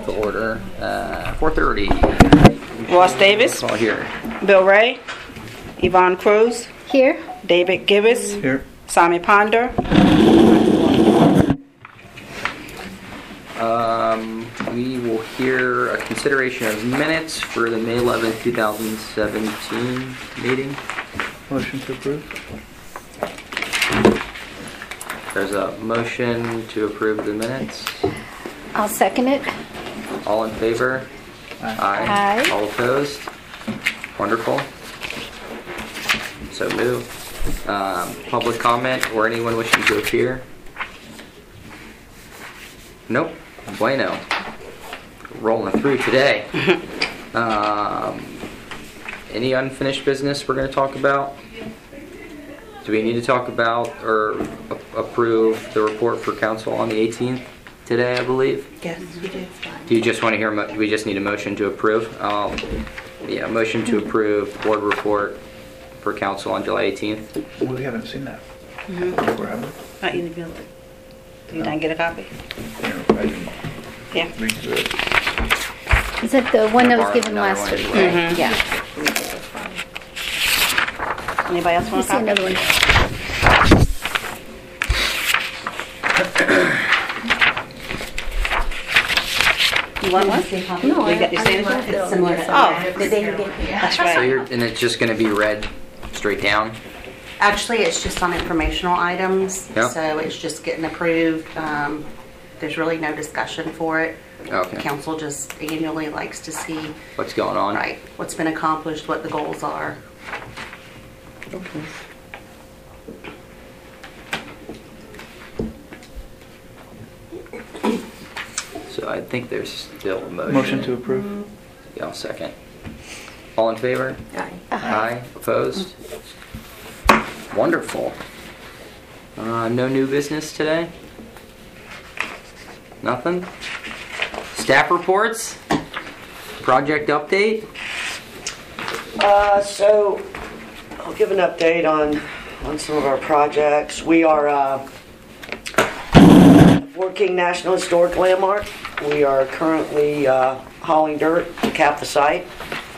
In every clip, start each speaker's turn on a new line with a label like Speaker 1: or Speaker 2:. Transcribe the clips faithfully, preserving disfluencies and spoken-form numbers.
Speaker 1: to order. Uh, four thirty.
Speaker 2: Ross Davis.
Speaker 1: All here.
Speaker 2: Bill Ray. Yvonne Cruz.
Speaker 3: Here.
Speaker 2: David Gibbs.
Speaker 4: Here.
Speaker 2: Sami Ponder.
Speaker 1: Um, we will hear a consideration of minutes for the May eleventh, twenty seventeen meeting.
Speaker 4: Motion to approve.
Speaker 1: There's a motion to approve the minutes.
Speaker 3: I'll second it.
Speaker 1: All in favor?
Speaker 4: Aye.
Speaker 3: Aye.
Speaker 1: All opposed? Wonderful. So moved. Um, public comment or anyone wishing to appear? Nope. Bueno. Rolling through today. um, any unfinished business we're going to talk about? Do we need to talk about or a- approve the report for council on the eighteenth today, I believe?
Speaker 2: Yes, you do.
Speaker 1: Do you just want to hear, mo- we just need a motion to approve? Um, yeah, motion to approve board report for council on July eighteenth.
Speaker 4: We haven't seen that.
Speaker 2: Mm-hmm.
Speaker 4: Or have we?
Speaker 2: Oh, you didn't, you didn't get a copy?
Speaker 4: Yeah, I didn't
Speaker 2: Yeah.
Speaker 4: read through it.
Speaker 3: Is that the one that was
Speaker 1: Borrow
Speaker 3: given
Speaker 1: another
Speaker 3: last
Speaker 1: one
Speaker 3: week?
Speaker 1: as well.
Speaker 2: Mhm.
Speaker 3: Yeah.
Speaker 2: Anybody else
Speaker 3: You
Speaker 2: want a
Speaker 3: see
Speaker 2: copy?
Speaker 3: another one.
Speaker 2: You want one?
Speaker 3: No,
Speaker 2: You got your
Speaker 3: I- I
Speaker 2: signature?
Speaker 3: want
Speaker 5: It's similar to
Speaker 2: Oh,
Speaker 3: The day you gave me.
Speaker 2: that's
Speaker 1: So
Speaker 2: right.
Speaker 1: you're, and it's just going to be read straight down?
Speaker 5: Actually, it's just on informational items,
Speaker 1: Yep.
Speaker 5: so it's just getting approved. Um, There's really no discussion for it.
Speaker 1: Okay.
Speaker 5: Council just annually likes to see,
Speaker 1: What's going on?
Speaker 5: right, what's been accomplished, what the goals are.
Speaker 1: So I think there's still a motion.
Speaker 4: Motion to approve.
Speaker 1: Yeah, I'll second. All in favor?
Speaker 5: Aye.
Speaker 1: Aye. Opposed? Wonderful. Uh, no new business today? Nothing? Staff reports? Project update?
Speaker 6: Uh, so, I'll give an update on, on some of our projects. We are, uh, Fort King National Historic Landmark. We are currently, uh, hauling dirt to cap the site.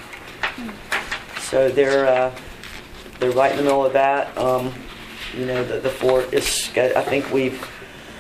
Speaker 6: So they're, uh, they're right in the middle of that. Um, you know, the, the fort is, sched- I think we've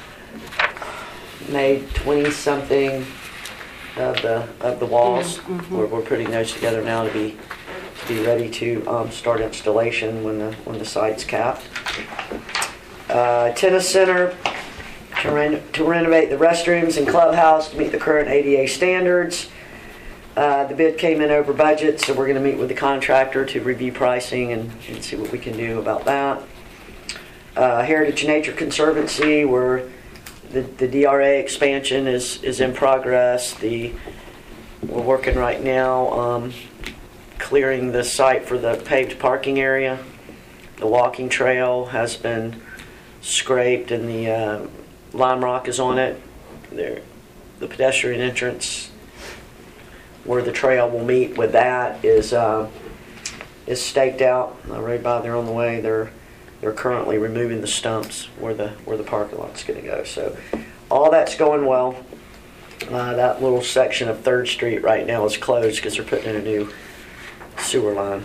Speaker 6: made twenty something of the, of the walls. We're, we're putting those together now to be be ready to um, start installation when the when the site's capped. Uh, tennis center to, ren- to renovate the restrooms and clubhouse to meet the current A D A standards. Uh, the bid came in over budget, so we're going to meet with the contractor to review pricing and, and see what we can do about that. Uh, Heritage Nature Conservancy, where the, the D R A expansion is is in progress. The we're working right now. Um, clearing the site for the paved parking area. The walking trail has been scraped and the uh, lime rock is on it. There, the pedestrian entrance where the trail will meet with that is uh, is staked out. Uh, right by there on the way. They're they're currently removing the stumps where the where the parking lot's going to go. So all that's going well. Uh, that little section of third Street right now is closed because they're putting in a new sewer line,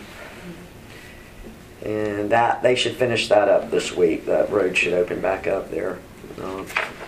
Speaker 6: and that they should finish that up this week. That road should open back up there. Um,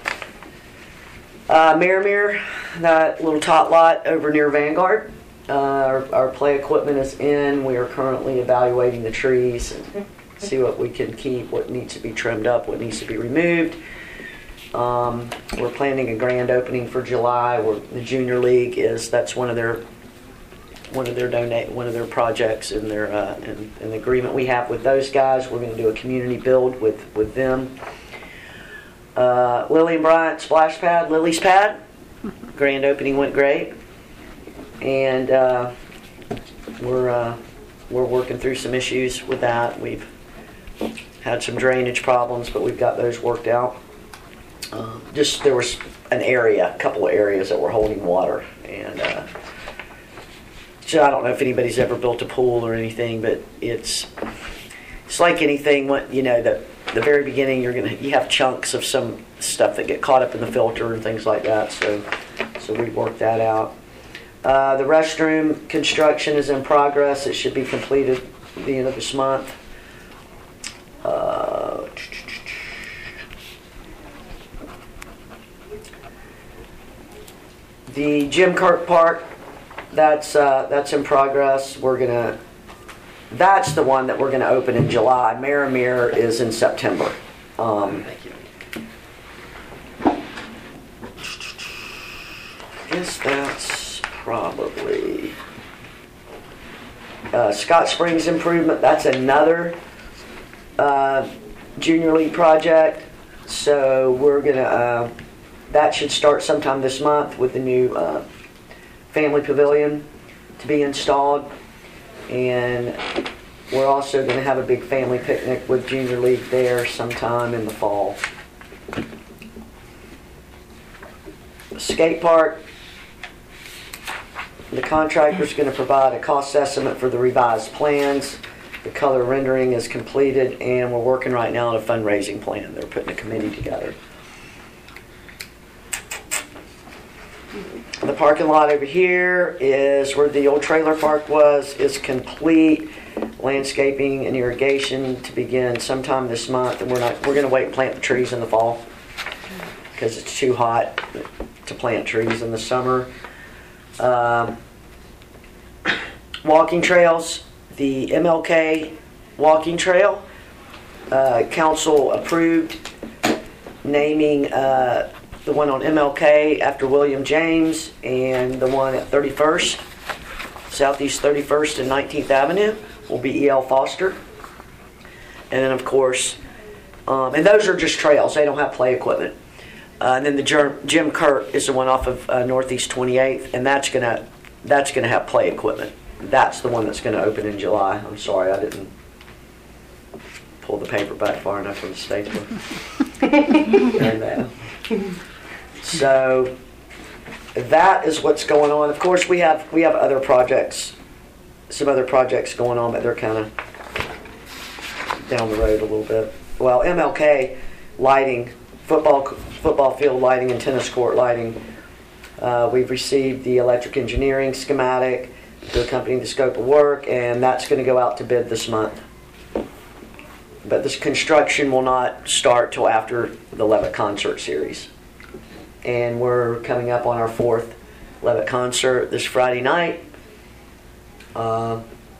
Speaker 6: uh, Miramere, that little tot lot over near Vanguard. Uh, our, our play equipment is in. We are currently evaluating the trees and see what we can keep, what needs to be trimmed up, what needs to be removed. Um, we're planning a grand opening for July. Where the Junior League is. That's one of their one of their donate one of their projects in their uh, in, in the agreement we have with those guys. We're going to do a community build with with them. Uh, Lily and Bryant splash pad, Lily's pad. Grand opening went great, and uh, we're uh, we're working through some issues with that. We've had some drainage problems, but we've got those worked out. Um, just there was an area, a couple of areas that were holding water, and. Uh, So I don't know if anybody's ever built a pool or anything, but it's it's like anything. What you know, the the very beginning, you're gonna you have chunks of some stuff that get caught up in the filter and things like that. So So we worked that out. Uh, the restroom construction is in progress. It should be completed at the end of this month. Uh, the Jim Kirk Park, that's uh, that's in progress. We're gonna. That's the one that we're gonna open in July. Maramere is in September. Um,
Speaker 1: Thank you.
Speaker 6: I guess that's probably uh, Scott Springs improvement. That's another uh, junior league project. So we're gonna. Uh, that should start sometime this month with the new uh, family pavilion to be installed, and we're also going to have a big family picnic with junior league there sometime in the fall. Skate park. The contractor's going to provide a cost estimate for the revised plans. The color rendering is completed, and we're working right now on a fundraising plan. They're putting a committee together. The parking lot over here is where the old trailer park was. Is complete. Landscaping and irrigation to begin sometime this month, and we're not. We're going to wait and plant the trees in the fall because it's too hot to plant trees in the summer. Um, walking trails, the M L K walking trail, uh, council approved naming uh, the one on M L K after William James, and the one at thirty-first, Southeast thirty-first and nineteenth Avenue will be E L Foster. And then of course, um, and those are just trails, they don't have play equipment. Uh, and then the Jim Kirk is the one off of uh, Northeast twenty-eighth, and that's gonna that's gonna have play equipment. That's the one that's gonna open in July. I'm sorry I didn't pull the paper back far enough from the stapler. And, uh, so that is what's going on. Of course, we have we have other projects, some other projects going on, but they're kind of down the road a little bit. Well, M L K lighting. Football football field lighting and tennis court lighting. Uh, we've received the electric engineering schematic to accompany the scope of work, and that's going to go out to bid this month. But this construction will not start till after the Levitt concert series. And we're coming up on our fourth Levitt concert this Friday night. Uh,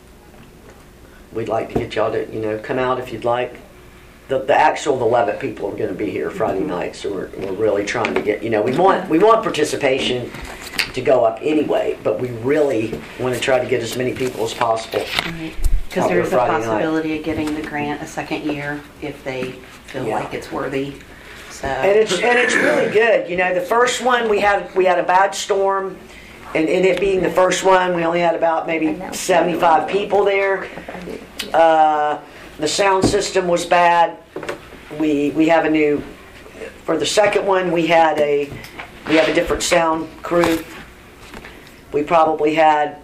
Speaker 6: we'd like to get y'all to, you know, come out if you'd like. The, the actual the Levitt people are going to be here Friday night, so we're, we're really trying to get, you know, we want we want participation to go up anyway, but we really want to try to get as many people as possible.
Speaker 5: Right. Because
Speaker 6: out there
Speaker 5: there's a
Speaker 6: Friday night.
Speaker 5: possibility of getting the grant a second year if they feel
Speaker 6: Yeah.
Speaker 5: like it's worthy. So
Speaker 6: And it's and it's really good. You know, the first one we had we had a bad storm, and in it being the first one, we only had about maybe seventy-five people there. Uh, the sound system was bad. We we have a new for the second one. We had a we have a different sound crew. We probably had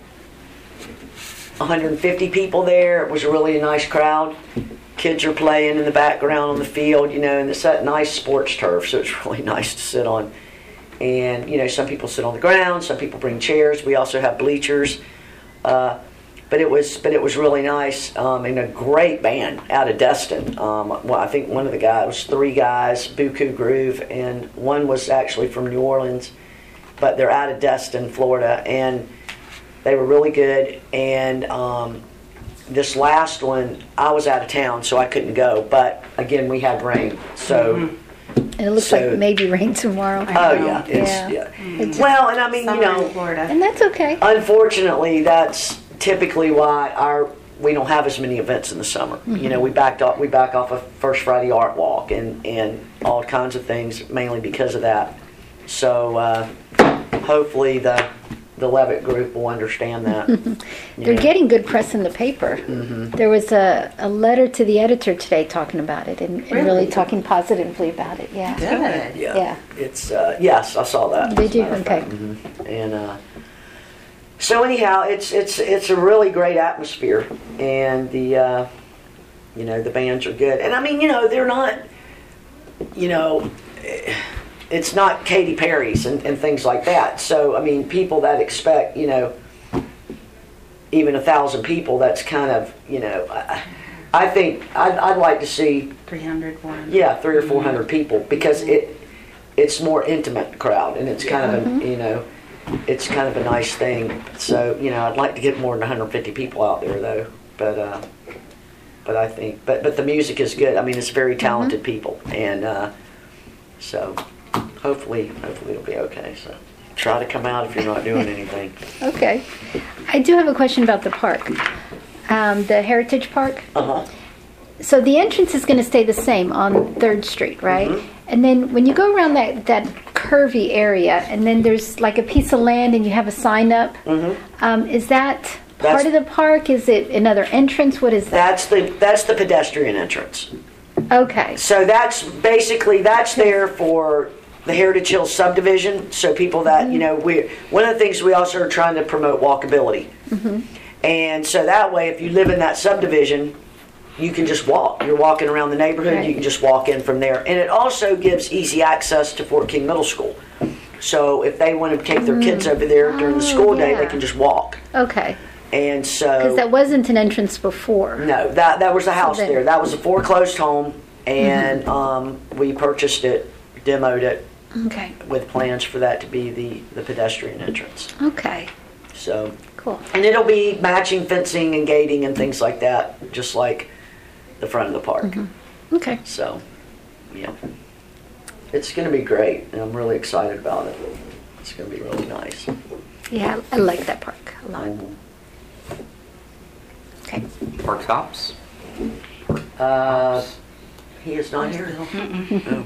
Speaker 6: one hundred fifty people there. It was really a nice crowd. Kids are playing in the background on the field, you know, and it's that nice sports turf, so it's really nice to sit on. And, you know, some people sit on the ground, some people bring chairs. We also have bleachers. Uh, but it was but it was really nice, um, and a great band out of Destin. Um, well, I think one of the guys, it was three guys, Buku Groove, and one was actually from New Orleans, but they're out of Destin, Florida, and they were really good. And um, this last one, I was out of town, so I couldn't go. But again, we had rain, so.
Speaker 5: Mhm.
Speaker 3: And it looks
Speaker 6: So-
Speaker 3: like maybe rain tomorrow.
Speaker 5: I
Speaker 6: Oh
Speaker 5: know.
Speaker 6: yeah, it's,
Speaker 3: Yeah.
Speaker 6: yeah.
Speaker 3: It's-
Speaker 6: Well, and I mean,
Speaker 5: Summer
Speaker 6: you
Speaker 5: in
Speaker 6: know,
Speaker 5: Florida.
Speaker 3: And that's okay.
Speaker 6: unfortunately, that's typically why our we don't have as many events in the summer. You know, we backed off we back off of First Friday Art Walk and and all kinds of things, mainly because of that. So uh, hopefully the the Levitt group will understand that. you
Speaker 3: They're
Speaker 6: know.
Speaker 3: getting good press in the paper.
Speaker 6: Mhm.
Speaker 3: There was a, a letter to the editor today talking about it and, and really
Speaker 5: Really?
Speaker 3: talking positively about it. Yeah.
Speaker 5: Good.
Speaker 6: Yeah.
Speaker 3: Yeah.
Speaker 6: It's uh, yes, I saw that.
Speaker 3: Did
Speaker 6: as a
Speaker 3: you?
Speaker 6: matter of
Speaker 3: Okay.
Speaker 6: fact. Mhm. And uh, so anyhow, it's it's it's a really great atmosphere, and the uh, you know the bands are good, and I mean you know they're not, you know, it's not Katy Perry's and, and things like that. So, I mean, people that expect, you know, even a thousand people, that's kind of, you know, I, I think I'd, I'd like to see,
Speaker 5: three hundred, four hundred.
Speaker 6: yeah, three or four hundred people, because it it's more intimate crowd, and it's kind of a, you know, it's kind of a nice thing. So, you know, I'd like to get more than one hundred fifty people out there, though. But, uh, but I think, but but the music is good. I mean, it's very talented people, and uh, so hopefully, hopefully it'll be okay. So try to come out if you're not doing anything.
Speaker 3: Okay. I do have a question about the park, um, the Heritage Park.
Speaker 6: Uh huh.
Speaker 3: So the entrance is going to stay the same on Third Street, right?
Speaker 6: Mhm.
Speaker 3: And then when you go around that, that curvy area, and then there's like a piece of land and you have a sign up,
Speaker 6: Mm-hmm.
Speaker 3: um, is that
Speaker 6: That's-
Speaker 3: part of the park? Is it another entrance? What is that?
Speaker 6: That's the that's the pedestrian entrance.
Speaker 3: Okay.
Speaker 6: So that's basically, that's there for the Heritage Hills subdivision. So people that, you know, we one of the things we also are trying to promote walkability.
Speaker 3: Mm-hmm.
Speaker 6: And so that way, if you live in that subdivision, you can just walk. You're walking around the neighborhood,
Speaker 3: Right.
Speaker 6: you can just walk in from there. And it also gives easy access to Fort King Middle School. So if they want to take their kids over there during the
Speaker 3: Oh,
Speaker 6: school day,
Speaker 3: yeah.
Speaker 6: they can just walk.
Speaker 3: Okay.
Speaker 6: And so...
Speaker 3: Because that wasn't an entrance before.
Speaker 6: No, that that was a house
Speaker 3: then-
Speaker 6: there. That was a foreclosed home, and um, we purchased it, demoed it,
Speaker 3: Okay.
Speaker 6: with plans for that to be the, the pedestrian entrance.
Speaker 3: Okay.
Speaker 6: So,
Speaker 3: Cool.
Speaker 6: and it'll be matching fencing and gating and things like that, just like the front of the park.
Speaker 3: Okay.
Speaker 6: So, yeah, it's going to be great, and I'm really excited about it. It's going to be really nice.
Speaker 3: Yeah, I I like that park a lot.
Speaker 6: Um,
Speaker 3: Okay.
Speaker 1: Park tops.
Speaker 6: Uh, he is not here. Oh.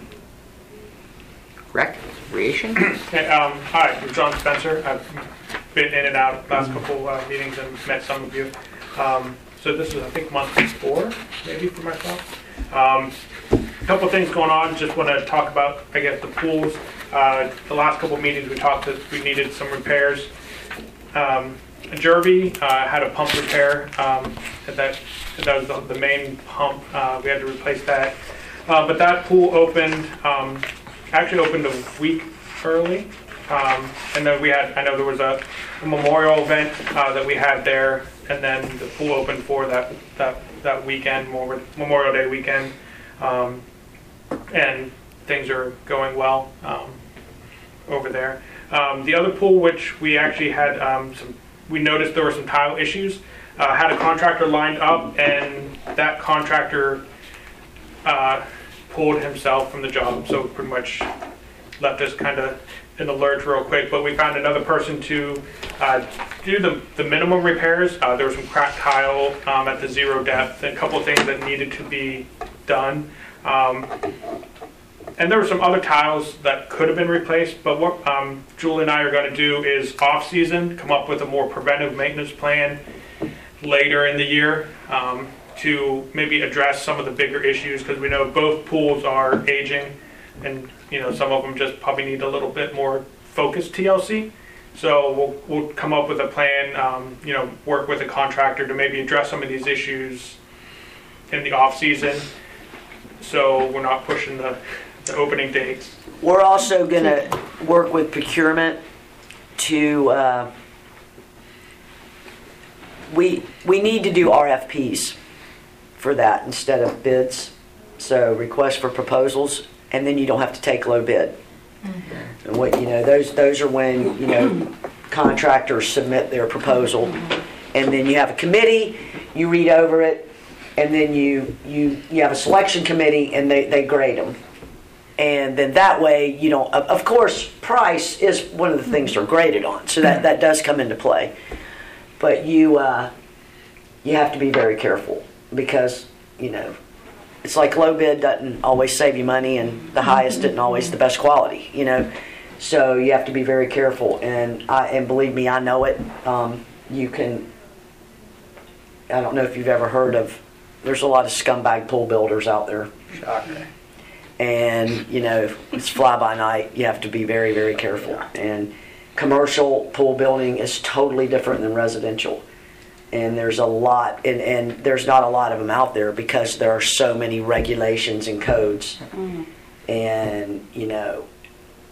Speaker 1: Recreation.
Speaker 7: Hey, um, hi, I'm John Spencer. I've been in and out last couple uh, meetings and met some of you. Um, so this is, I think, month four, maybe for myself. Um, a couple things going on. Just want to talk about, I guess, the pools. Uh, the last couple meetings we talked that we needed some repairs. Um, Jervy uh, had a pump repair. Um, that that was the, the main pump. Uh, we had to replace that. Uh, but that pool opened. Um, actually opened a week early, um, and then we had, I know there was a, a memorial event uh, that we had there, and then the pool opened for that that, that weekend, more Memorial Day weekend, um, and things are going well um, over there. Um, the other pool, which we actually had um, some, we noticed there were some tile issues, uh, had a contractor lined up, and that contractor uh, pulled himself from the job, so pretty much left us kind of in the lurch real quick. But we found another person to uh, do the, the minimum repairs. Uh, there was some cracked tile um, at the zero depth, and a couple of things that needed to be done. Um, and there were some other tiles that could have been replaced, but what um, Julie and I are going to do is off-season come up with a more preventive maintenance plan later in the year. Um, to maybe address some of the bigger issues, because we know both pools are aging, and you know some of them just probably need a little bit more focused T L C. So we'll we'll come up with a plan, um, you know, work with a contractor to maybe address some of these issues in the off season, so we're not pushing the, the opening dates.
Speaker 6: We're also going to work with procurement to, uh, we we need to do R F Ps for that instead of bids. So request for proposals, and then you don't have to take low bid. Mm-hmm. And what, you know, those those are when, you know, contractors submit their proposal, and then you have a committee, you read over it, and then you you you have a selection committee, and they, they grade them. And then that way, you don't, of, of course, price is one of the things they're graded on, so that, that does come into play. But you uh, you have to be very careful, because, you know, it's like low bid doesn't always save you money, and the highest isn't always the best quality, you know. So you have to be very careful, and I, and believe me, I know it. Um, you can, I don't know if you've ever heard of, there's a lot of scumbag pool builders out there.
Speaker 4: Shocker.
Speaker 6: And, you know, it's fly by night. You have to be very, very careful. And commercial pool building is totally different than residential. And there's a lot, and, and there's not a lot of them out there because there are so many regulations and codes. Mm. And, you know,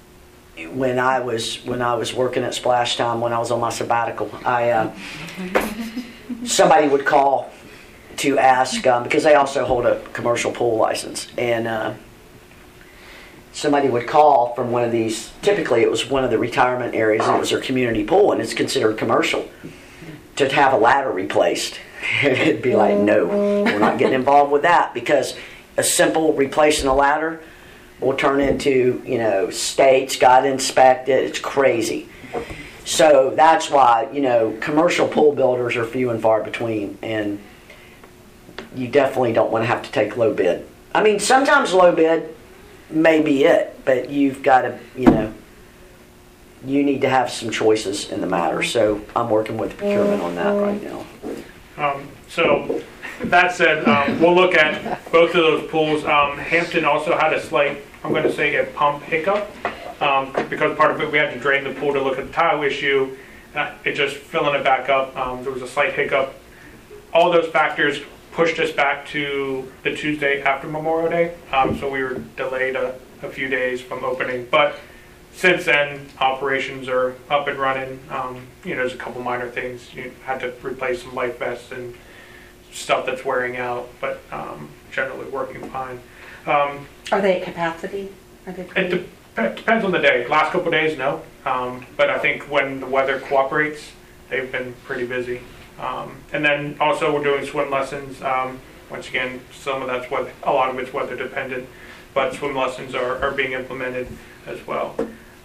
Speaker 6: when I was when I was working at Splash Time, when I was on my sabbatical, I uh, somebody would call to ask um, because they also hold a commercial pool license, and uh, somebody would call from one of these. Typically, it was one of the retirement areas, and it was their community pool, and it's considered commercial. To have a ladder replaced, it'd be like, no, we're not getting involved with that, because a simple replacing a ladder will turn into, you know, states got to inspect it. It's crazy. So that's why, you know, commercial pool builders are few and far between, and you definitely don't want to have to take low bid. I mean, sometimes low bid may be it, but you've got to, you know, you need to have some choices in the matter. So I'm working with procurement on that right now.
Speaker 7: Um, so that said, um, we'll look at both of those pools. Um, Hampton also had a slight, I'm going to say, a pump hiccup um, because part of it we had to drain the pool to look at the tile issue. Uh, it just filling it back up. Um, there was a slight hiccup. All those factors pushed us back to the Tuesday after Memorial Day. Um, so we were delayed a, a few days from opening, but since then, operations are up and running. Um, you know, there's a couple minor things. You had to replace some life vests and stuff that's wearing out, but um, generally working fine. Um,
Speaker 5: Are they at capacity? Are they
Speaker 7: it
Speaker 5: pretty?
Speaker 7: de- it depends on the day. Last couple of days, no. Um, but I think when the weather cooperates, they've been pretty busy. Um, and then also we're doing swim lessons. Um, once again, some of that's weather, a lot of it's weather dependent, but swim lessons are, are being implemented as well.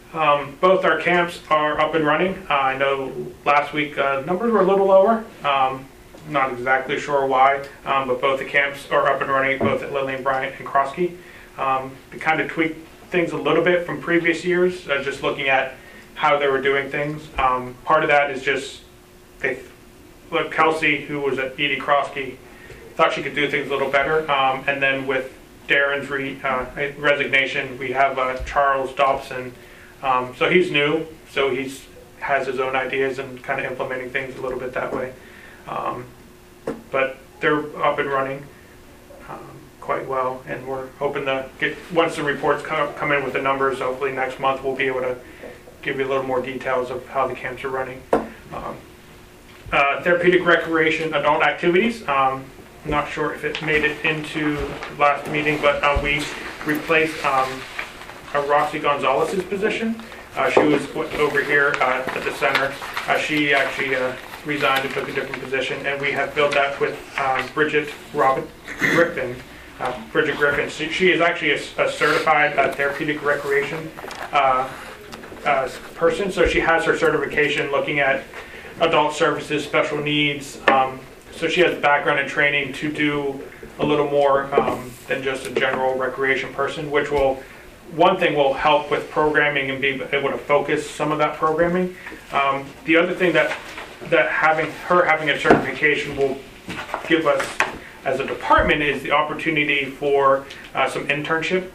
Speaker 7: Um, both our camps are up and running. Uh, I know last week uh, numbers were a little lower. Um, not exactly sure why, um, but both the camps are up and running, both at Lillian Bryant and Kroski. Um, they kind of tweaked things a little bit from previous years, uh, just looking at how they were doing things. Um, part of that is just, they, look, Kelsey, who was at Edie Kroski, thought she could do things a little better. Um, and then with Darren's re, uh, resignation, we have uh, Charles Dobson. Um, so he's new, so he's has his own ideas and kind of implementing things a little bit that way. Um, but they're up and running um, quite well, and we're hoping to get, once the reports come, come in with the numbers, hopefully next month we'll be able to give you a little more details of how the camps are running. Um, uh, therapeutic recreation adult activities. Um, I'm not sure if it made it into last meeting, but uh, we replaced um, uh, Roxy Gonzalez's position. Uh, she was over here uh, at the center. Uh, she actually uh, resigned and took a different position, and we have filled that with um, Bridget Robin Griffin. Uh, Bridget Griffin. She, she is actually a, a certified uh, therapeutic recreation uh, uh, person, so she has her certification looking at adult services, special needs. Um, so she has background and training to do a little more um, than just a general recreation person, which will, one thing will help with programming and be able to focus some of that programming. Um, the other thing that that having her having a certification will give us as a department is the opportunity for uh, some internship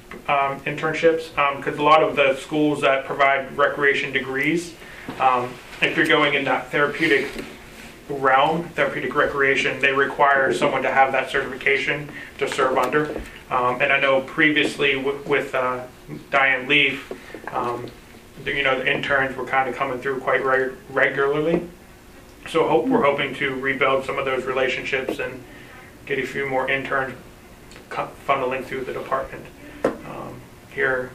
Speaker 7: um, internships because um, a lot of the schools that provide recreation degrees, um, if you're going in that therapeutic realm, therapeutic recreation, they require someone to have that certification to serve under. Um, and I know previously w- with uh, Diane Leaf, um, the, you know, the interns were kind of coming through quite reg- regularly. So hope we're hoping to rebuild some of those relationships and get a few more interns co- funneling through the department um, here.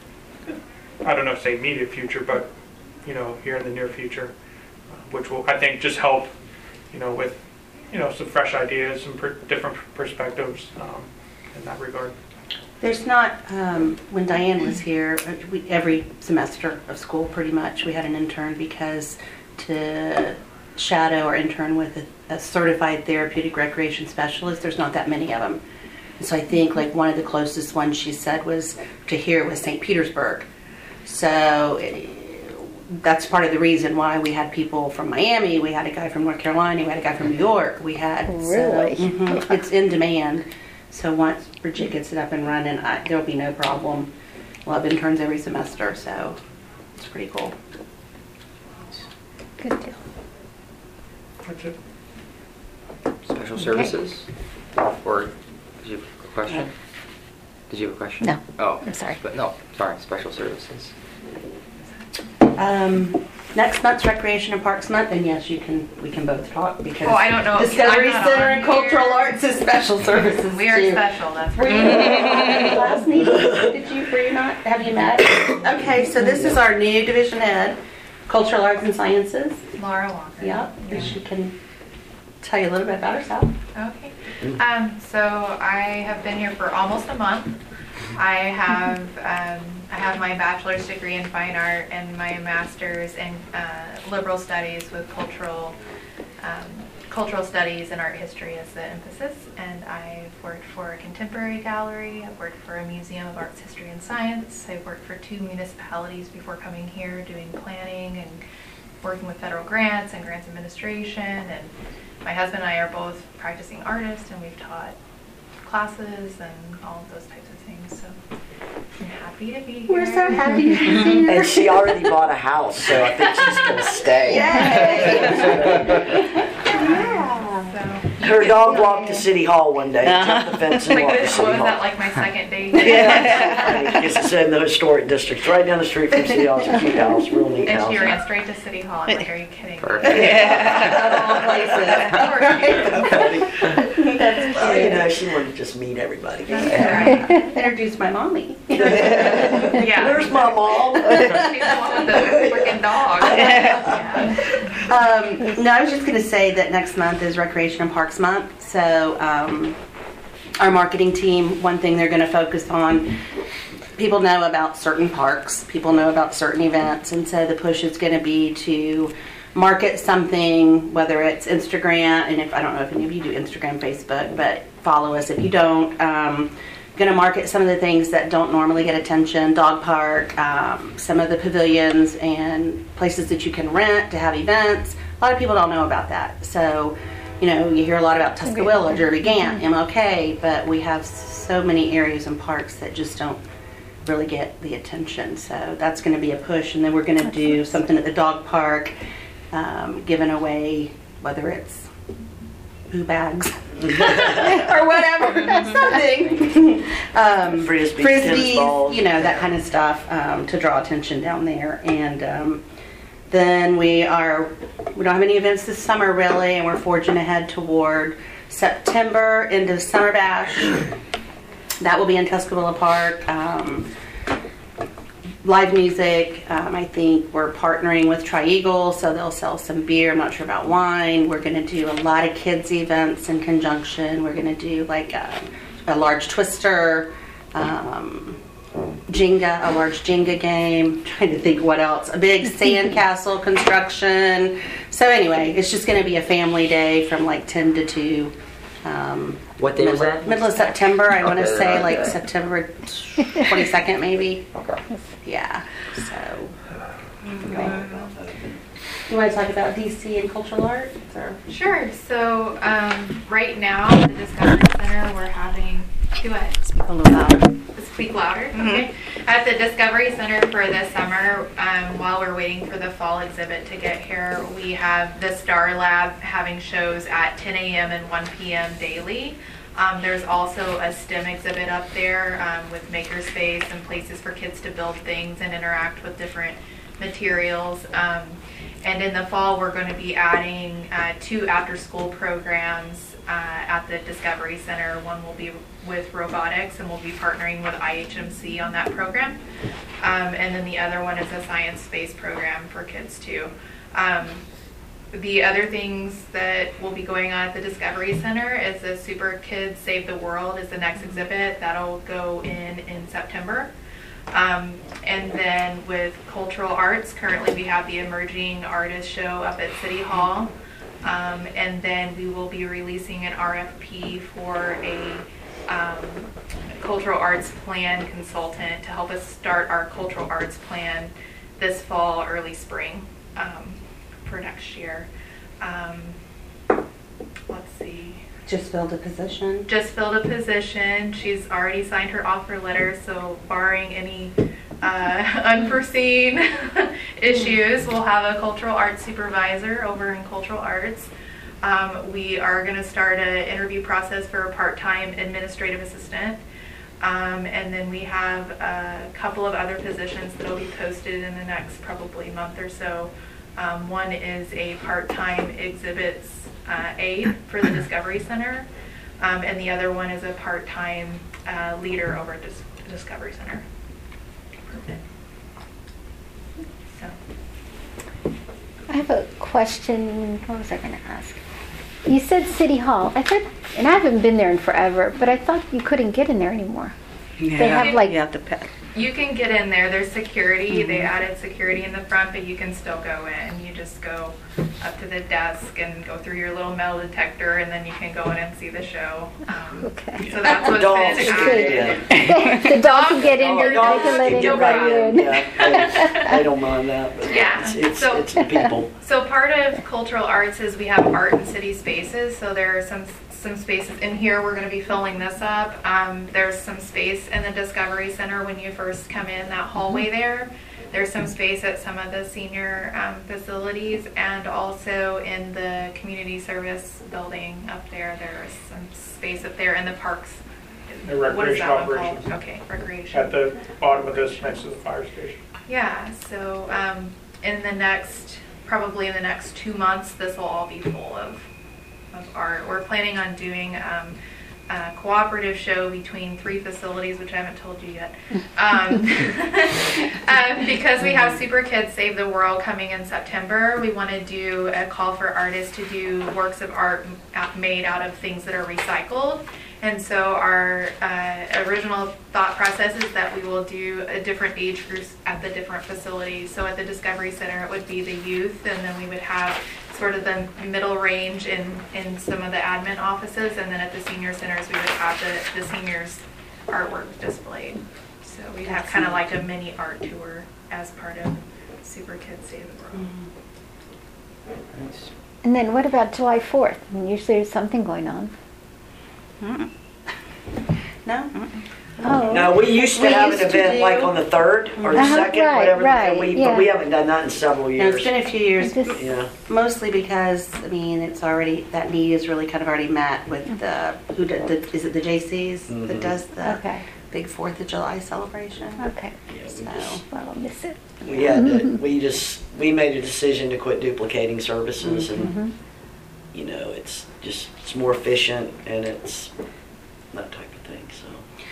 Speaker 7: I don't know if say immediate future, but you know, here in the near future, uh, which will I think just help, you know, with you know some fresh ideas, some per- different perspectives um, in that regard.
Speaker 5: There's not, um, when Diane was here, uh, we, every semester of school pretty much, we had an intern because to shadow or intern with a, a certified therapeutic recreation specialist, there's not that many of them. And so I think like one of the closest ones she said was to here was Saint Petersburg. So it, that's part of the reason why we had people from Miami, we had a guy from North Carolina, we had a guy from New York, we had,
Speaker 3: Really?
Speaker 5: so, mhm, it's in demand. So once Bridget gets it up and running, I, there'll be no problem. We'll have interns every semester, so it's pretty cool.
Speaker 3: Good deal.
Speaker 7: That's it.
Speaker 1: Special services? Or did you have a question? Did you have a question?
Speaker 3: No.
Speaker 1: Oh.
Speaker 3: I'm sorry.
Speaker 1: But no, sorry, special services.
Speaker 5: Um, next month's Recreation and Parks Month, and yes, you can, we can both talk because
Speaker 8: Oh, I don't know.
Speaker 5: Discovery
Speaker 8: I'm not
Speaker 5: Center
Speaker 8: on
Speaker 5: and Cultural
Speaker 8: here.
Speaker 5: Arts is special services
Speaker 8: We are
Speaker 5: too.
Speaker 8: special, that's
Speaker 5: Were you
Speaker 8: right.
Speaker 5: at the last meeting? Did you, were you not? Have you met? Okay, so this is our new division head, Cultural Arts and Sciences.
Speaker 8: Laura Walker.
Speaker 5: Yep, and she can tell you a little bit about herself.
Speaker 8: Okay. Um, so I have been here for almost a month. I have um, I have my bachelor's degree in fine art and my master's in uh, liberal studies with cultural um, cultural studies and art history as the emphasis. And I've worked for a contemporary gallery. I've worked for a museum of arts, history, and science. I've worked for two municipalities before coming here, doing planning and working with federal grants and grants administration. And my husband and I are both practicing artists, and we've taught classes and all of those types of things. So I'm happy to be here.
Speaker 5: We're so happy to see you.
Speaker 6: And she already bought a house, so I think she's gonna stay.
Speaker 8: So,
Speaker 6: Her dog walked to City Hall one day, jumped the fence and
Speaker 8: like
Speaker 6: walked to
Speaker 8: this
Speaker 6: City
Speaker 8: was
Speaker 6: Hall.
Speaker 8: that like my second date.
Speaker 6: Yeah, because it's in the historic district, It's right down the street from City Hall. It's a cute house, real neat
Speaker 8: And
Speaker 6: house.
Speaker 8: she ran straight to City Hall. I'm like, are you kidding me?
Speaker 1: Perfect.
Speaker 6: Well, you know, she wanted to just meet everybody.
Speaker 5: Introduce my mommy.
Speaker 8: Yeah.
Speaker 6: Where's my mom?
Speaker 8: She's the one with the freaking dog. Yeah.
Speaker 5: Um, no, I was just going to say that next month is Recreation and Parks Month. So um, our marketing team, one thing they're going to focus on, people know about certain parks, people know about certain events, and so the push is going to be to market something, whether it's Instagram, and if I don't know if any of you do Instagram, Facebook, but follow us if you don't. Um, going to market some of the things that don't normally get attention, dog park, um, some of the pavilions and places that you can rent to have events. A lot of people don't know about that. So, you know, you hear a lot about Tuscaloosa, Derby Gant, M L K, but we have so many areas and parks that just don't really get the attention. So that's going to be a push. And then we're going to do something at the dog park, um, giving away, whether it's poo bags or whatever, something. um,
Speaker 6: Frisbee,
Speaker 5: frisbees,
Speaker 6: tennis balls.
Speaker 5: you know, that kind of stuff um, to draw attention down there. And um, then we are, we don't have any events this summer really, and we're forging ahead toward September into Summer Bash. That will be in Tuscaloosa Park. Um, live music. Um, I think we're partnering with Tri-Eagle, so they'll sell some beer. I'm not sure about wine. We're going to do a lot of kids events in conjunction. We're going to do like a, a large twister, um, Jenga, a large Jenga game. I'm trying to think what else. A big sandcastle construction. So anyway, it's just going to be a family day from like ten to two. Um,
Speaker 1: What day was
Speaker 5: middle,
Speaker 1: that?
Speaker 5: Middle of September. I want to
Speaker 1: Okay,
Speaker 5: say
Speaker 1: okay.
Speaker 5: like September twenty-second maybe.
Speaker 1: Okay.
Speaker 5: Yeah. So. You want to talk about D C and cultural arts? Or?
Speaker 8: Sure. So um, right now at the Discovery Center, we're having do what?
Speaker 2: Speak a little louder.
Speaker 8: Speak louder. Okay. At the Discovery Center for this summer, um, while we're waiting for the fall exhibit to get here, we have the Star Lab having shows at ten a m and one p m daily. Um, there's also a STEM exhibit up there um, with makerspace and places for kids to build things and interact with different materials. Um, and in the fall, we're going to be adding uh, two after-school programs uh, at the Discovery Center. One will be with robotics, and we'll be partnering with I H M C on that program. Um, and then the other one is a science-based program for kids too. Um, The other things that will be going on at the Discovery Center is the Super Kids Save the World is the next exhibit. That'll go in in September. Um, and then with cultural arts, currently we have the Emerging Artist Show up at City Hall. Um, and then we will be releasing an R F P for a um, cultural arts plan consultant to help us start our cultural arts plan this fall, early spring. Um, for next year. Um, let's see.
Speaker 5: Just filled a position.
Speaker 8: Just filled a position. She's already signed her offer letter, so barring any uh, unforeseen issues, we'll have a cultural arts supervisor over in cultural arts. Um, we are going to start an interview process for a part-time administrative assistant. Um, and then we have a couple of other positions that will be posted in the next probably month or so. Um, one is a part-time exhibits uh, aide for the Discovery Center, um, and the other one is a part-time uh, leader over at Dis- Discovery Center. So.
Speaker 3: I have a question. What was I going to ask? You said City Hall. I thought, and I haven't been there in forever, but I thought you couldn't get in there anymore. They have like
Speaker 2: You have to pay.
Speaker 8: You can get in there. There's security.
Speaker 2: Mm-hmm.
Speaker 8: They added security in the front, but you can still go in. You just go up to the desk and go through your little metal detector, and then you can go in and see the show. Um,
Speaker 3: okay.
Speaker 8: So that's what's
Speaker 6: Dogs
Speaker 8: been
Speaker 6: can
Speaker 8: added.
Speaker 6: get in.
Speaker 3: The dog can get in.
Speaker 6: Oh,
Speaker 3: They
Speaker 6: dogs
Speaker 3: can let
Speaker 6: can get
Speaker 3: anybody
Speaker 6: right
Speaker 3: in.
Speaker 6: Yeah, they, they don't mind that. But
Speaker 8: Yeah.
Speaker 6: It's, it's,
Speaker 8: So-
Speaker 6: it's the people.
Speaker 8: So part of cultural arts is we have art in city spaces. So there are some some spaces in here. We're going to be filling this up. Um, there's some space in the Discovery Center when you first come in that hallway there. There's some space at some of the senior um, facilities, and also in the community service building up there. There is some space up there in the parks.
Speaker 7: The
Speaker 8: What is
Speaker 7: recreation
Speaker 8: that one
Speaker 7: operations.
Speaker 8: called? Okay, recreation.
Speaker 7: At the bottom of this, next to the fire station.
Speaker 8: Yeah, so um, in the next, probably in the next two months, this will all be full of, of art. We're planning on doing um, a cooperative show between three facilities, which I haven't told you yet. Um, um, because we have Super Kids Save the World coming in September, we want to do a call for artists to do works of art m- made out of things that are recycled. And so our uh, original thought process is that we will do a different age groups at the different facilities. So at the Discovery Center, it would be the youth, and then we would have sort of the middle range in, in some of the admin offices. And then at the senior centers, we would have the, the seniors artwork displayed. So we'd have kind of like a mini art tour as part of Super Kids Save the World.
Speaker 6: Nice.
Speaker 3: And then what about July fourth? Usually there's something going on.
Speaker 2: Mm-mm.
Speaker 5: No?
Speaker 3: Oh.
Speaker 6: No, we used to
Speaker 5: We
Speaker 6: have an
Speaker 5: used to
Speaker 6: event
Speaker 5: do-
Speaker 6: like on the third or the
Speaker 3: Uh-huh,
Speaker 6: second,
Speaker 3: right,
Speaker 6: whatever.
Speaker 3: right,
Speaker 6: and we,
Speaker 3: yeah.
Speaker 6: But we haven't done that in several
Speaker 5: No,
Speaker 6: years.
Speaker 5: it's been a few years,
Speaker 3: Just-
Speaker 6: Yeah.
Speaker 5: mostly because, I mean, it's already, that need is really kind of already met with the, who did, the is it the J C's
Speaker 6: Mhm.
Speaker 5: that does the
Speaker 3: Okay.
Speaker 5: big Fourth of July celebration?
Speaker 3: Okay.
Speaker 6: Yeah, we
Speaker 5: So,
Speaker 6: just-
Speaker 3: Well, I'll miss it.
Speaker 6: We had to, we just, we made a decision to quit duplicating services and,
Speaker 3: Mhm.
Speaker 6: you know, it's just, it's more efficient and it's that type of thing, so.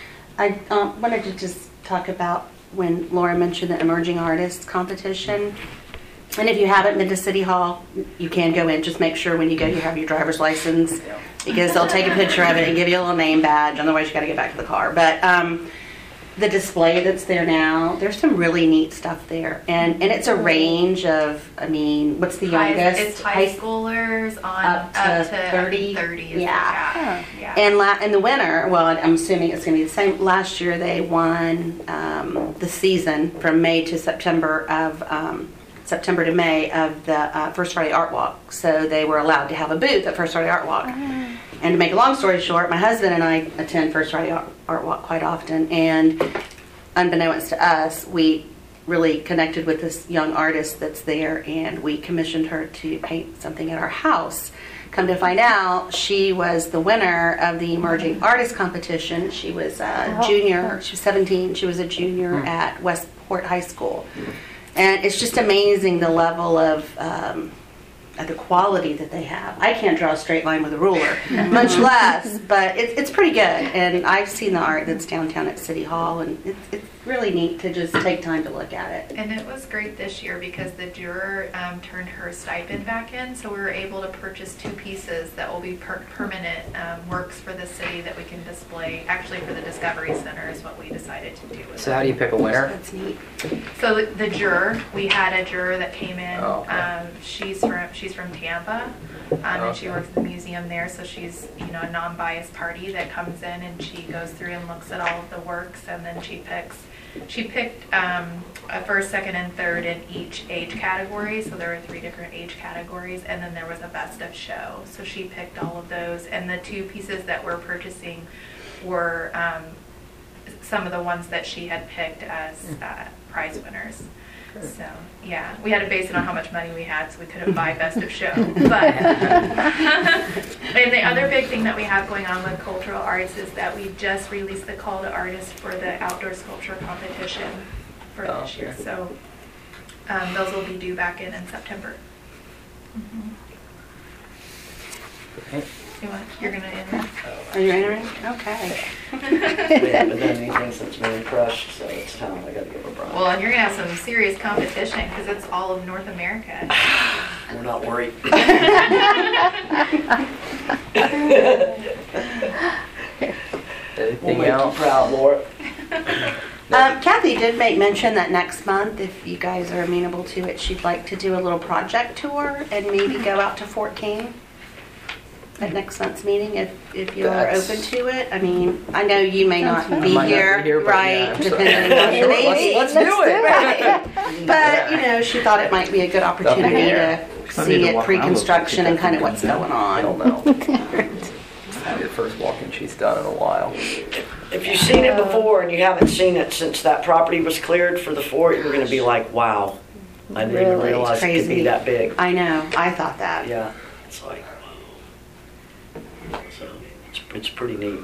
Speaker 5: I um, wanted to just talk about when Laura mentioned the Emerging Artists Competition. And if you haven't been to City Hall, you can go in. Just make sure when you go you have your driver's license, because they'll take a picture of it and give you a little name badge. Otherwise, you got to get back to the car. But um, the display that's there now, there's some really neat stuff there. And and it's a range of, I mean, what's the
Speaker 8: High-
Speaker 5: youngest?
Speaker 8: It's high schoolers on
Speaker 5: Up to thirty?
Speaker 8: thirty is the
Speaker 5: Yeah.
Speaker 8: cap. Yeah.
Speaker 5: And la- in the winter, well, I'm assuming it's going to be the same. Last year, they won um, the season from May to September of um, September to May of the uh, First Friday Art Walk. So they were allowed to have a booth at First Friday Art Walk. And to make a long story short, my husband and I attend First Friday Art, Art Walk quite often. And unbeknownst to us, we really connected with this young artist that's there, and we commissioned her to paint something at our house. Come to find out, she was the winner of the Emerging Artist Competition. She was a
Speaker 3: Oh.
Speaker 5: junior, she was seventeen, she was a junior at Westport High School. And it's just amazing the level of, um, uh, the quality that they have. I can't draw a straight line with a ruler, much less, but it, it's pretty good. And I've seen the art that's downtown at City Hall, and it's, it's really neat to just take time to look at it.
Speaker 8: And it was great this year because the juror um, turned her stipend back in, so we were able to purchase two pieces that will be per- permanent um, works for the city that we can display. Actually, for the Discovery Center is what we decided to do with
Speaker 1: So
Speaker 8: it.
Speaker 1: how do you pick a winner?
Speaker 5: That's neat.
Speaker 8: So the, the juror, we had a juror that came in.
Speaker 1: Oh, okay.
Speaker 8: um, she's from she's from Tampa, um, and she
Speaker 1: Okay.
Speaker 8: works at the museum there. So she's you know a non-biased party that comes in and she goes through and looks at all of the works, and then she picks. She picked um, a first, second, and third in each age category. So there were three different age categories, and then there was a best of show. So she picked all of those, and the two pieces that we're purchasing were um, some of the ones that she had picked as uh, prize winners. So, yeah, we had to base it on how much money we had, so we couldn't buy Best of Show. But, and the other big thing that we have going on with cultural arts is that we just released the call to artists for the outdoor sculpture competition for
Speaker 1: Oh,
Speaker 8: this year.
Speaker 1: okay.
Speaker 8: So, um, those will be due back in in September.
Speaker 1: Right.
Speaker 8: You want, you're gonna enter?
Speaker 5: Are you entering? Okay.
Speaker 6: We haven't done anything since Mary crushed, so it's time I gotta give a Brian.
Speaker 8: Well, and you're gonna have some serious competition because it's all of North America.
Speaker 6: We're not worried.
Speaker 1: Anything
Speaker 6: We'll make you
Speaker 1: else?
Speaker 6: proud, Laura.
Speaker 5: Um, Kathy did make mention that next month, if you guys are amenable to it, she'd like to do a little project tour and maybe go out to Fort King at next month's meeting, if, if you are
Speaker 1: That's-
Speaker 5: open to it. I mean, I know you may
Speaker 3: Sounds
Speaker 5: not
Speaker 3: fun.
Speaker 5: be
Speaker 1: I might not be
Speaker 5: here,
Speaker 1: here, but
Speaker 5: right,
Speaker 1: yeah, so-
Speaker 5: depending on your
Speaker 1: Let's-
Speaker 5: baby.
Speaker 1: let's do it.
Speaker 5: Right. But, you know, she thought it might be a good opportunity
Speaker 1: Yeah.
Speaker 5: to
Speaker 4: I need
Speaker 5: see
Speaker 4: to
Speaker 5: it
Speaker 4: walk around a little bit,
Speaker 5: pre-construction
Speaker 4: see
Speaker 5: and
Speaker 4: if
Speaker 5: kind of
Speaker 4: that
Speaker 5: what's
Speaker 4: comes
Speaker 5: going
Speaker 1: I don't
Speaker 5: on.
Speaker 1: know. The first walk-in she's done in a while.
Speaker 6: If you've seen it before and you haven't seen it since that property was cleared for the fort, you're gonna be like, wow. I didn't even
Speaker 3: Really?
Speaker 6: realize it could
Speaker 5: Crazy.
Speaker 6: be that big.
Speaker 5: I know, I thought that.
Speaker 6: Yeah, it's like, wow. So, it's, it's pretty neat.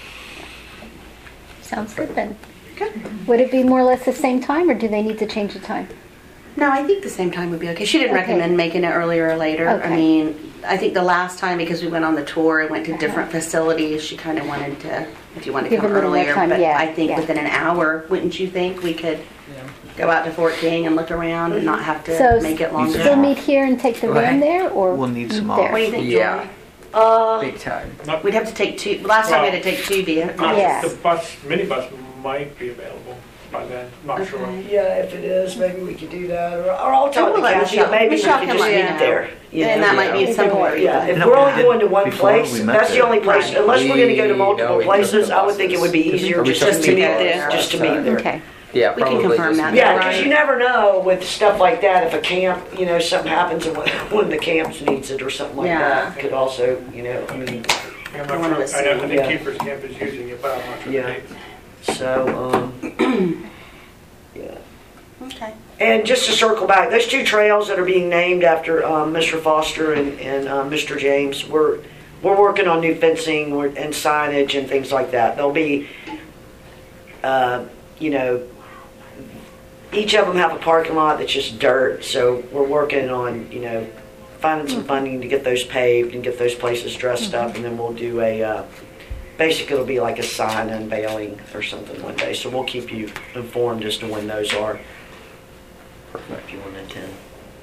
Speaker 3: Sounds good then.
Speaker 5: Good.
Speaker 3: Would it be more or less the same time, or do they need to change the time?
Speaker 5: No, I think the same time would be okay. She didn't
Speaker 3: Okay.
Speaker 5: recommend making it earlier or later. I
Speaker 3: Okay.
Speaker 5: mean, I think the last time, because we went on the tour and went to different facilities, she kind of wanted to, if you want to
Speaker 3: Give
Speaker 5: come
Speaker 3: a little more
Speaker 5: earlier.
Speaker 3: time,
Speaker 5: But
Speaker 3: yeah,
Speaker 5: I think
Speaker 3: yeah.
Speaker 5: within an hour, wouldn't you think we could go out to Fort King and look around and not have to
Speaker 3: So
Speaker 5: make it longer?
Speaker 3: Still meet here and take the van
Speaker 1: Right.
Speaker 3: there, or
Speaker 4: We'll need some
Speaker 3: meet
Speaker 4: off.
Speaker 3: there?
Speaker 5: What do you think,
Speaker 1: Yeah.
Speaker 5: Julie?
Speaker 6: Uh,
Speaker 1: Big time.
Speaker 7: Not-
Speaker 5: We'd have to take two, last time we had to take two vehicles.
Speaker 7: not-
Speaker 3: Yes.
Speaker 7: The bus, minibus might be available by then, not sure.
Speaker 5: Okay.
Speaker 6: yeah, if it is, maybe we could do that, or, or I'll
Speaker 5: And
Speaker 6: talk
Speaker 5: we'll
Speaker 6: to
Speaker 5: let
Speaker 6: Kathy,
Speaker 5: Michelle-
Speaker 6: maybe we
Speaker 5: Michelle
Speaker 6: could
Speaker 5: can
Speaker 6: just
Speaker 5: let
Speaker 6: meet
Speaker 5: me know.
Speaker 6: there. you
Speaker 5: And
Speaker 6: know?
Speaker 5: that might be
Speaker 3: Yeah.
Speaker 5: something where,
Speaker 6: Yeah, if
Speaker 4: No,
Speaker 6: we're
Speaker 4: we
Speaker 6: only
Speaker 4: did
Speaker 6: going to one
Speaker 4: before
Speaker 6: place,
Speaker 4: we met
Speaker 6: that's the
Speaker 4: there.
Speaker 6: only place,
Speaker 5: Right.
Speaker 6: unless we're gonna go to
Speaker 1: We-
Speaker 6: multiple
Speaker 1: no, we took
Speaker 6: places,
Speaker 1: the
Speaker 6: I would think it would be
Speaker 1: buses.
Speaker 6: easier
Speaker 1: Or we
Speaker 6: just
Speaker 1: took
Speaker 6: to
Speaker 1: the
Speaker 6: meet
Speaker 1: cars
Speaker 6: there, just to meet
Speaker 1: outside.
Speaker 6: there.
Speaker 3: Okay.
Speaker 1: Yeah,
Speaker 5: We can
Speaker 1: probably
Speaker 5: confirm
Speaker 1: just
Speaker 5: that.
Speaker 1: meet
Speaker 6: Yeah,
Speaker 1: there.
Speaker 6: because you never know with stuff like that, if a camp, you know, something happens and one one of the camps needs it or something like
Speaker 5: Yeah.
Speaker 6: that, could also, you know, I mean,
Speaker 7: I'm
Speaker 5: I
Speaker 7: not
Speaker 5: wanted
Speaker 7: sure,
Speaker 5: to
Speaker 7: I know, I
Speaker 5: see,
Speaker 7: think
Speaker 6: yeah.
Speaker 7: Keeper's Camp is using it, but I'm not sure.
Speaker 6: Yeah.
Speaker 7: the dates.
Speaker 6: so, um, yeah.
Speaker 5: okay.
Speaker 6: And just to circle back, those two trails that are being named after um, Mister Foster and, and um, Mister James, we're we're working on new fencing we're- and signage and things like that. There'll be, uh, you know, each of them have a parking lot that's just dirt, so we're working on, you know, finding some funding to get those paved and get those places dressed up, and then we'll do a, uh, basically it'll be like a sign unveiling or something one day, so we'll keep you informed as to when those are. If you want to attend.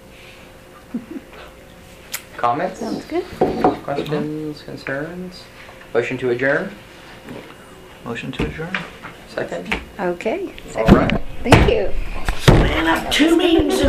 Speaker 1: Comments?
Speaker 3: Sounds good.
Speaker 1: Questions, concerns? Motion to adjourn?
Speaker 4: Motion to adjourn?
Speaker 1: Second?
Speaker 3: Okay.
Speaker 1: All right.
Speaker 3: Thank you.
Speaker 6: Man, I have two meetings in